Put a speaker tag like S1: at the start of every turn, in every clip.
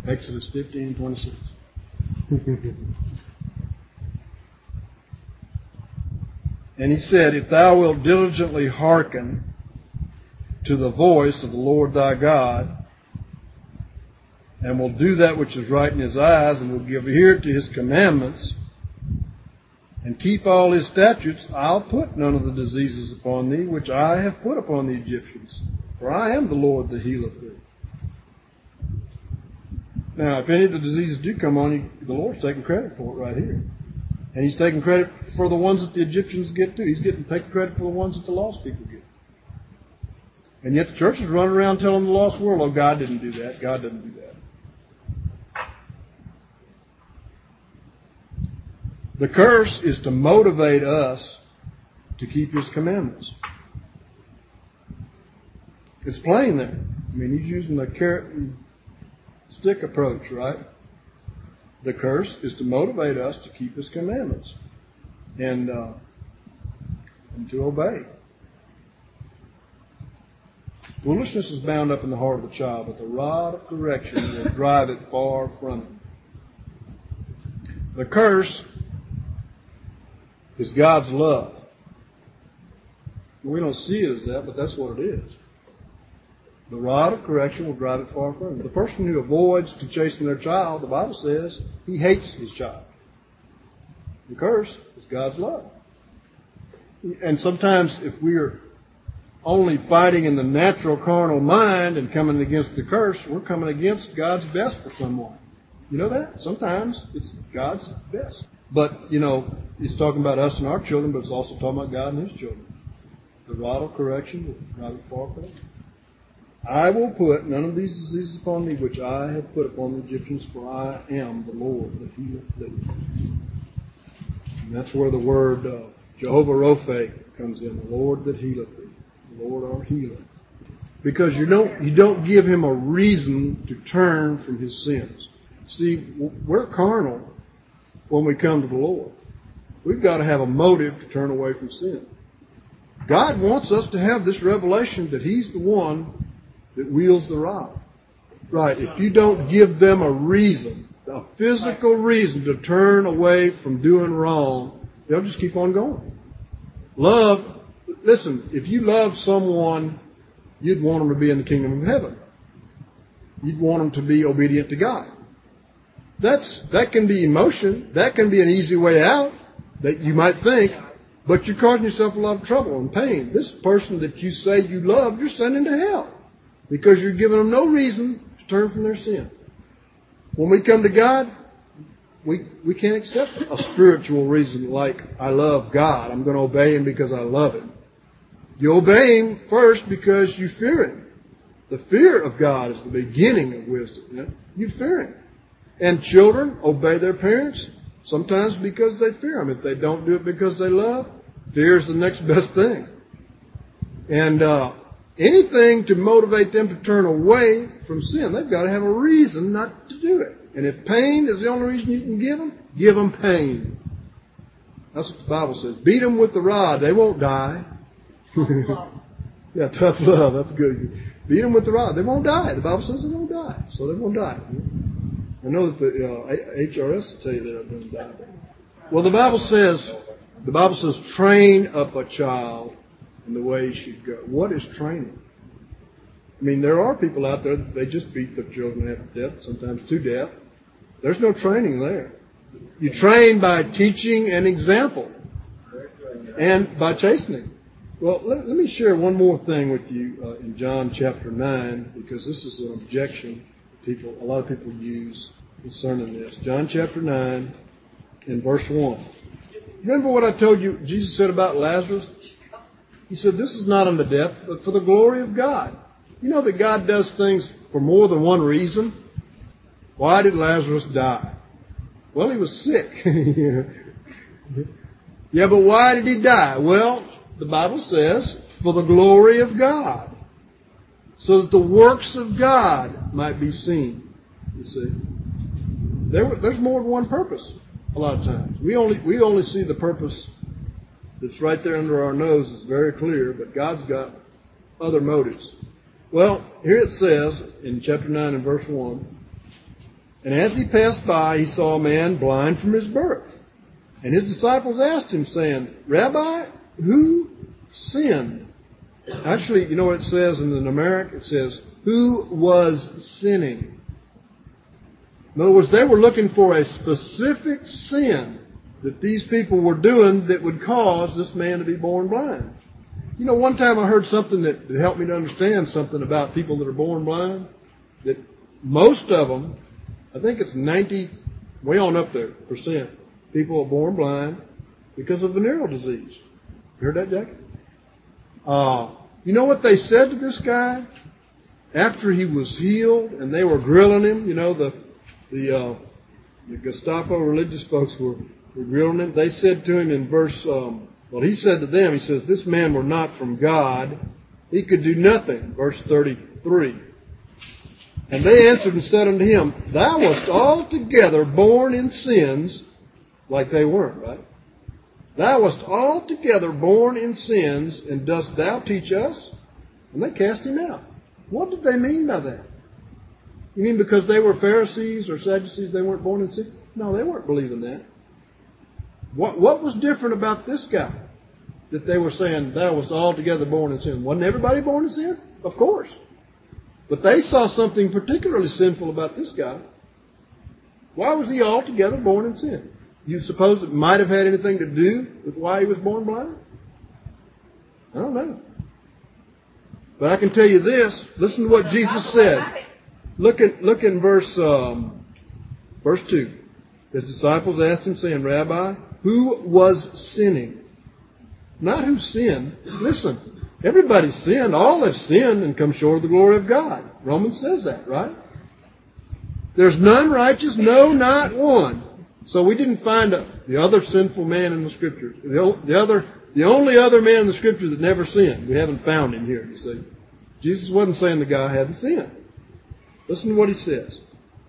S1: Exodus 15:26. And he said, if thou wilt diligently hearken to the voice of the Lord thy God, and will do that which is right in his eyes, and will give ear to his commandments, and keep all his statutes, I'll put none of the diseases upon thee, which I have put upon the Egyptians. For I am the Lord that healeth thee. Now, if any of the diseases do come on you, the Lord's taking credit for it right here. And he's taking credit for the ones that the Egyptians get too. He's taking credit for the ones that the lost people get. And yet the church is running around telling the lost world, oh, God didn't do that. God didn't do that. The curse is to motivate us to keep his commandments. It's plain there. I mean, he's using the carrot and stick approach, right? The curse is to motivate us to keep his commandments and to obey. Foolishness is bound up in the heart of the child, but the rod of correction will drive it far from him. The curse is God's love. We don't see it as that, but that's what it is. The rod of correction will drive it far from him. The person who avoids to chasten their child, the Bible says, he hates his child. The curse is God's love. And sometimes if we're only fighting in the natural carnal mind and coming against the curse, we're coming against God's best for someone. You know that? Sometimes it's God's best. But, you know, he's talking about us and our children, but it's also talking about God and his children. The rod of correction will drive it far from him. I will put none of these diseases upon thee, which I have put upon the Egyptians, for I am the Lord that healeth thee. And that's where the word Jehovah Rophe comes in, the Lord that healeth thee, the Lord our healer. Because you don't give him a reason to turn from his sins. See, we're carnal when we come to the Lord. We've got to have a motive to turn away from sin. God wants us to have this revelation that he's the one that wields the rod. Right, if you don't give them a reason, a physical reason to turn away from doing wrong, they'll just keep on going. Love, listen, if you love someone, you'd want them to be in the kingdom of heaven. You'd want them to be obedient to God. That can be emotion. That can be an easy way out that you might think, but you're causing yourself a lot of trouble and pain. This person that you say you love, you're sending to hell because you're giving them no reason to turn from their sin. When we come to God, we can't accept a spiritual reason like, I love God. I'm going to obey him because I love him. You obey him first because you fear him. The fear of God is the beginning of wisdom. You know? You fear him. And children obey their parents sometimes because they fear them. If they don't do it because they love, fear is the next best thing. And anything to motivate them to turn away from sin, they've got to have a reason not to do it. And if pain is the only reason you can give them pain. That's what the Bible says. Beat them with the rod. They won't die. Yeah, tough love. That's good. Beat them with the rod. They won't die. The Bible says they won't die. So they won't die. I know that the HRS will tell you they're going to die. Well, the Bible says, train up a child in the way he should go. What is training? I mean, there are people out there that they just beat their children after death, sometimes to death. There's no training there. You train by teaching and example and by chastening. Well, let me share one more thing with you in John chapter 9, because this is an objection a lot of people use concerning this. John chapter 9 in verse 1. Remember what I told you Jesus said about Lazarus? He said, this is not unto death, but for the glory of God. You know that God does things for more than one reason. Why did Lazarus die? Well, he was sick. Yeah, but why did he die? Well, the Bible says, for the glory of God. So that the works of God might be seen. You see, there's more than one purpose. A lot of times, we only see the purpose that's right there under our nose. It's very clear, but God's got other motives. Well, here it says in chapter 9 and verse 1, And as he passed by, he saw a man blind from his birth. And his disciples asked him, saying, Rabbi, who sinned? Actually, you know what it says in the Numeric? It says, who was sinning? In other words, they were looking for a specific sin that these people were doing that would cause this man to be born blind. You know, one time I heard something that helped me to understand something about people that are born blind, that most of them, I think it's 90, way on up there, %, people are born blind because of venereal disease. You heard that, Jack? You know what they said to this guy after he was healed and they were grilling him? You know, the Gestapo religious folks were grilling him. They said to him in verse, he said to them, he says, this man were not from God. He could do nothing. Verse 33. And they answered and said unto him, thou wast altogether born in sins, like they weren't, right? Thou wast altogether born in sins, and dost thou teach us? And they cast him out. What did they mean by that? You mean because they were Pharisees or Sadducees, they weren't born in sin? No, they weren't believing that. What was different about this guy that they were saying, thou wast altogether born in sin? Wasn't everybody born in sin? Of course. But they saw something particularly sinful about this guy. Why was he altogether born in sin? You suppose it might have had anything to do with why he was born blind? I don't know. But I can tell you this. Listen to what Jesus said. Look in verse 2. His disciples asked him, saying, Rabbi, who was sinning? Not who sinned. Listen. Everybody's sinned. All have sinned and come short of the glory of God. Romans says that, right? There's none righteous, no, not one. So we didn't find the other sinful man in the Scriptures. The only other man in the Scriptures that never sinned. We haven't found him here, you see. Jesus wasn't saying the guy hadn't sinned. Listen to what he says.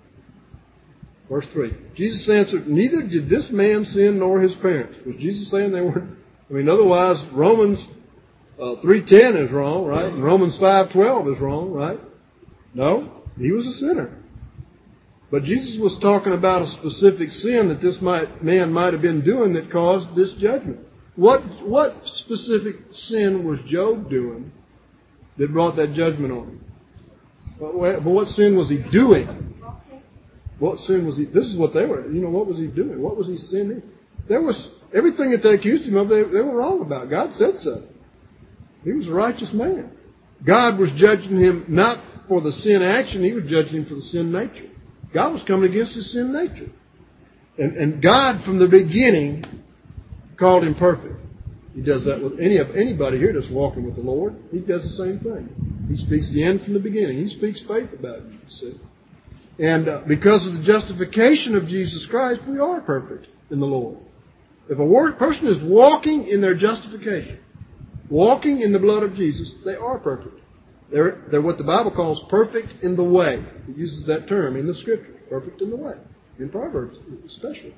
S1: Verse 3. Jesus answered, neither did this man sin nor his parents. Was Jesus saying they weren't? Otherwise, Romans 3:10 is wrong, right? And Romans 5:12 is wrong, right? No, he was a sinner. But Jesus was talking about a specific sin that this man might have been doing that caused this judgment. What specific sin was Job doing that brought that judgment on him? But what sin was he doing? What sin was he? This is what they were. What was he doing? What was he sinning? There was everything that they accused him of. They were wrong about. God said so. He was a righteous man. God was judging him not for the sin action. He was judging him for the sin nature. God was coming against his sin nature. And God, from the beginning, called him perfect. He does that with anybody here that's walking with the Lord. He does the same thing. He speaks the end from the beginning. He speaks faith about you, see. And because of the justification of Jesus Christ, we are perfect in the Lord. If a person is walking in their justification, walking in the blood of Jesus, they are perfect. They're what the Bible calls perfect in the way. It uses that term in the Scripture, perfect in the way, in Proverbs especially.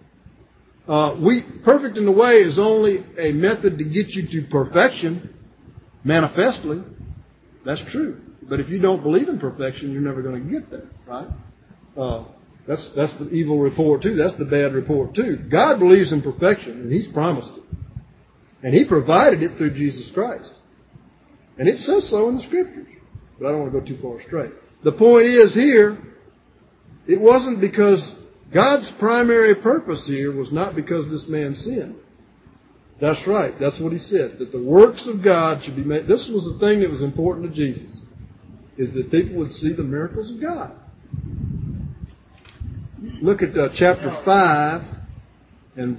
S1: Perfect in the way is only a method to get you to perfection, manifestly. That's true. But if you don't believe in perfection, you're never going to get there, right? That's the evil report too. That's the bad report too. God believes in perfection, and He's promised it. And He provided it through Jesus Christ. And it says so in the Scriptures. But I don't want to go too far astray. The point is here, it wasn't because God's primary purpose here was not because this man sinned. That's right. That's what He said. That the works of God should be made. This was the thing that was important to Jesus. Is that people would see the miracles of God. Look at chapter 5 and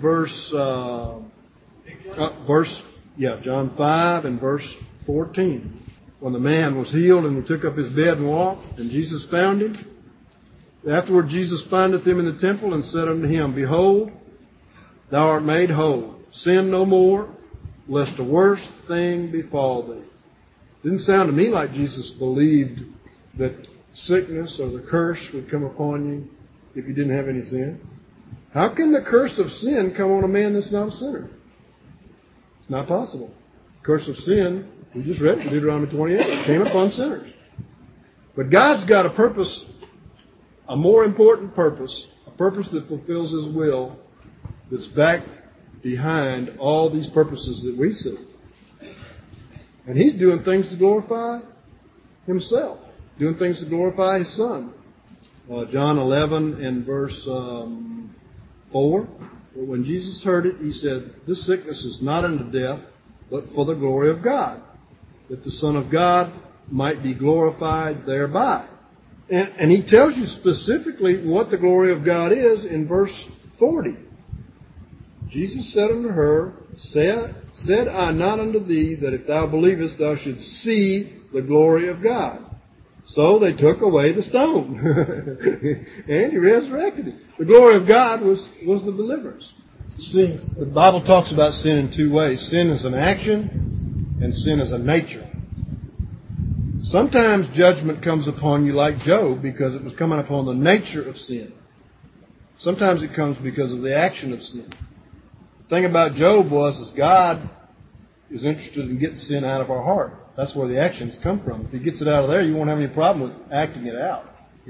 S1: John 5 and verse 14. When the man was healed and he took up his bed and walked, and Jesus found him. Afterward Jesus findeth him in the temple and said unto him, Behold, thou art made whole. Sin no more, lest a worse thing befall thee. Didn't sound to me like Jesus believed that sickness or the curse would come upon you if you didn't have any sin. How can the curse of sin come on a man that's not a sinner? It's not possible. The curse of sin, we just read it in Deuteronomy 28, came upon sinners. But God's got a purpose a more important purpose, a purpose that fulfills His will, that's back behind all these purposes that we see. And He's doing things to glorify Himself, doing things to glorify His Son. John 11 and verse 4. But when Jesus heard it, He said, "This sickness is not unto death, but for the glory of God, that the Son of God might be glorified thereby." And He tells you specifically what the glory of God is in verse 40. Jesus said unto her, Said I not unto thee that if thou believest thou shouldst see the glory of God? So they took away the stone. And He resurrected Him. The glory of God was the deliverance. See, the Bible talks about sin in two ways. Sin is an action, and sin is a nature. Sometimes judgment comes upon you like Job because it was coming upon the nature of sin. Sometimes it comes because of the action of sin. The thing about Job was God is interested in getting sin out of our heart. That's where the actions come from. If He gets it out of there, you won't have any problem with acting it out.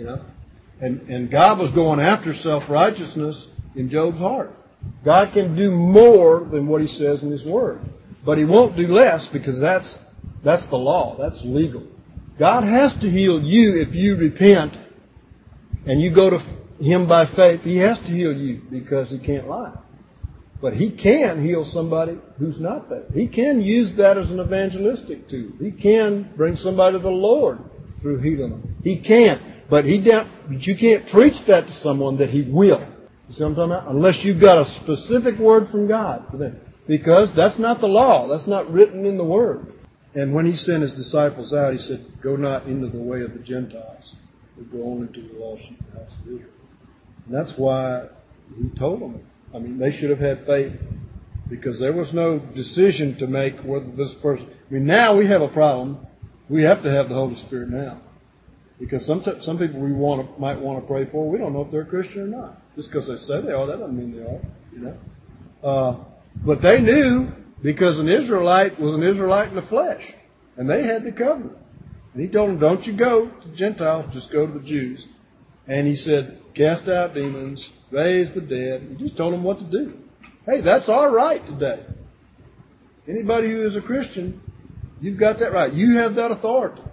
S1: And God was going after self-righteousness in Job's heart. God can do more than what He says in His Word. But He won't do less because that's the law. That's legal. God has to heal you if you repent and you go to Him by faith. He has to heal you because He can't lie. But He can heal somebody who's not that. He can use that as an evangelistic tool. He can bring somebody to the Lord through healing them. He can. But you can't preach that to someone that He will. You see what I'm talking about? Unless you've got a specific word from God for them. Because that's not the law. That's not written in the Word. And when He sent His disciples out, He said, "Go not into the way of the Gentiles, but go only to the lost sheep of the house of Israel." And that's why He told them. I mean, they should have had faith because there was no decision to make whether this person... I mean, now we have a problem. We have to have the Holy Spirit now. Because some people we might want to pray for, we don't know if they're a Christian or not. Just because they say they are, that doesn't mean they are. But they knew because an Israelite was an Israelite in the flesh. And they had the covenant. And He told them, don't you go to Gentiles, just go to the Jews. And He said, cast out demons, raise the dead. He just told them what to do. Hey, that's our right today. Anybody who is a Christian, you've got that right. You have that authority.